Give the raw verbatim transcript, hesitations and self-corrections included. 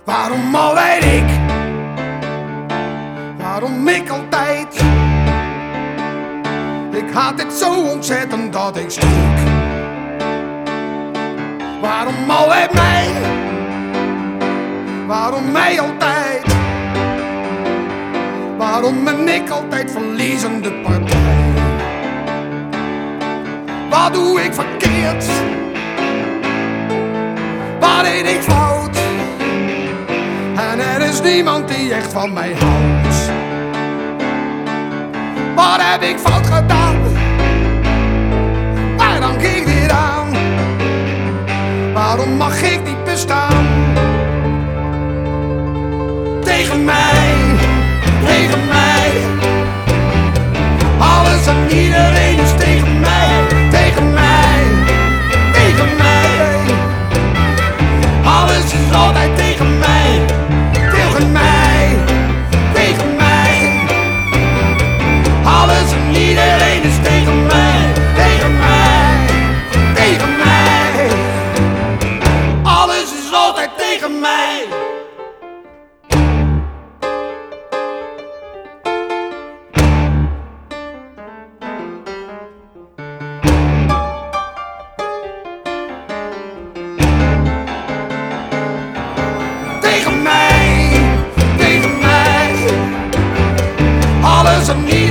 Waarom alleen ik? Waarom ik altijd? Ik haat dit zo ontzettend dat ik stink. Waarom alleen mij? Waarom mij altijd? Waarom ben ik altijd verliezende partij? Wat doe ik verkeerd? Wat deed ik fout? En er is niemand die echt van mij houdt. Wat heb ik fout gedaan? Waar dank ik dit aan? Waarom mag ik niet bestaan? Tegen mij, tegen mij. Alles en iedereen is tegen mij, tegen mij, tegen mij. Alles is altijd tegen mij, tegen mij, tegen mij. Alles en iedereen is tegen mij, tegen mij, tegen mij. Alles is altijd tegen mij. Tegen mij, tegen mij. Alles en